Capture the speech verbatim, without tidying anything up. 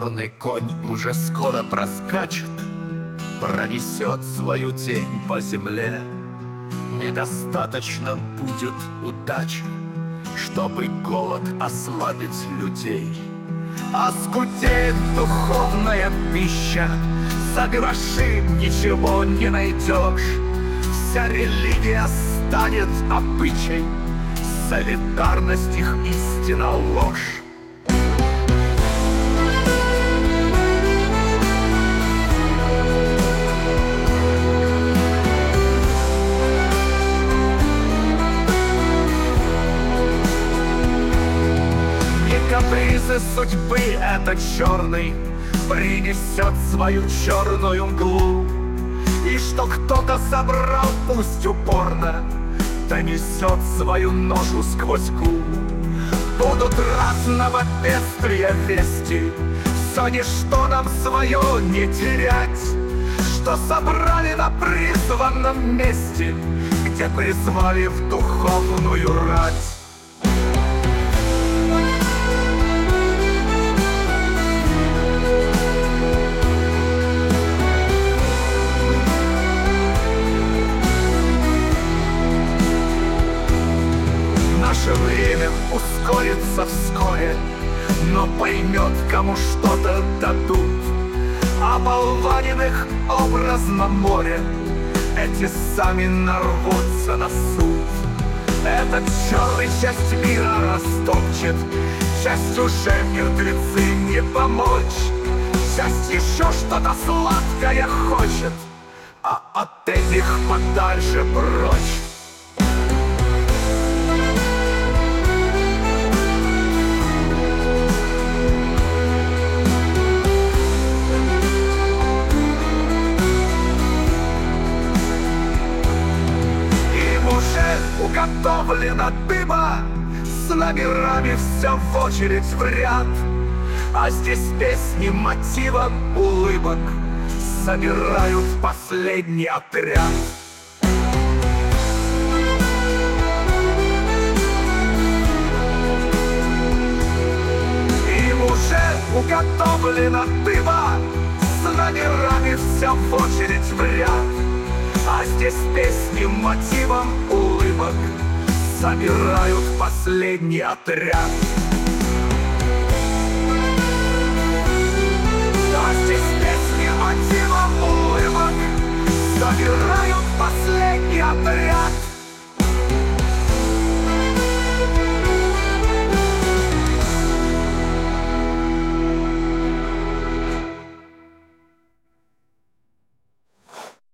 черный конь уже скоро проскачет, пронесет свою тень по земле. Недостаточно будет удачи, чтобы голод ослабить людей. А скудеет духовная пища, за гроши ничего не найдешь. Вся религия станет обычай, солидарность их истина ложь. Капризы судьбы этот черный принесет свою черную мглу. И что кто-то собрал, пусть упорно донесет свою ношу сквозь тьму. Будут разного пестрия вести, все ничто нам свое не терять, что собрали на призванном месте, где призвали в духовную рать. Наше время ускорится вскоре, но поймет, кому что-то дадут. Оболваненных образно море, эти сами нарвутся на суд. Этот черный часть мира растопчет, часть уже мертвецы не помочь, часть еще что-то сладкое хочет, а от этих подальше прочь. Уготовлена дыма, с номерами все в очередь в ряд. А здесь песни мотивом улыбок собирают последний отряд. Им уже уготовлена дыма, с номерами все в очередь в ряд. А здесь песни мотивом улыбок собирают последний отряд. А здесь песни мотивом улыбок собирают последний отряд.